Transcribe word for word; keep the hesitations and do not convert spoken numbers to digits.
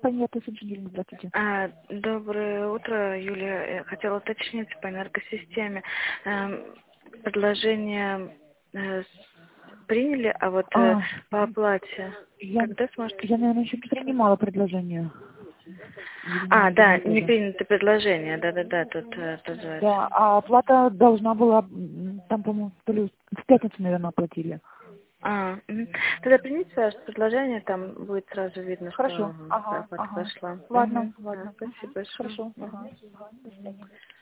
компания «Тысяча». Здравствуйте. А, доброе утро, Юлия. Я хотела уточнить по энергосистеме. Эм, предложение э, с- приняли, а вот э, А, по оплате я, когда сможете? я, наверное, еще не принимала предложение. Видимо, А, еще да, не не тоже. принято предложение, да-да-да, тут э, отозвались. Да, а оплата должна была, м, там, по-моему, то ли в пятницу, наверное, оплатили. А, мгм. Тогда примите ваше предложение, там будет сразу видно, что Хорошо. м, Ага, оплата ага. пошла. Ладно, Мгм. Да, ладно. спасибо Мгм. большое. Хорошо. Мгм. Ага. Ага. До свидания.